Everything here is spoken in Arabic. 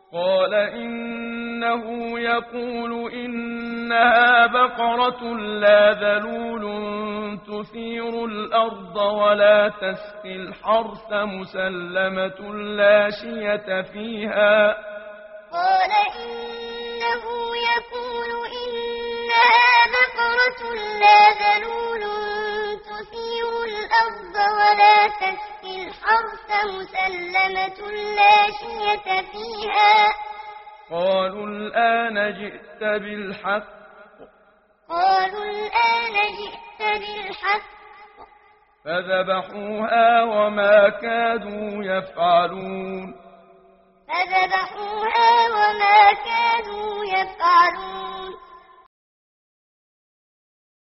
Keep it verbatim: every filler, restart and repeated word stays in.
قال إنه يقول إنها بقرة لا ذلول تثير الأرض ولا تسقي الحرث مسلمة لا شية فيها. قال إنه يقول إنها بقرة لا ذلول تثير الأرض ولا تسقي الحرث مسلمة لا شية فيها. قالوا الآن جئت بالحق. قالوا الآن جئت بالحق. فذبحوها وما كادوا يفعلون. فذبحوها وما كادوا يفعلون.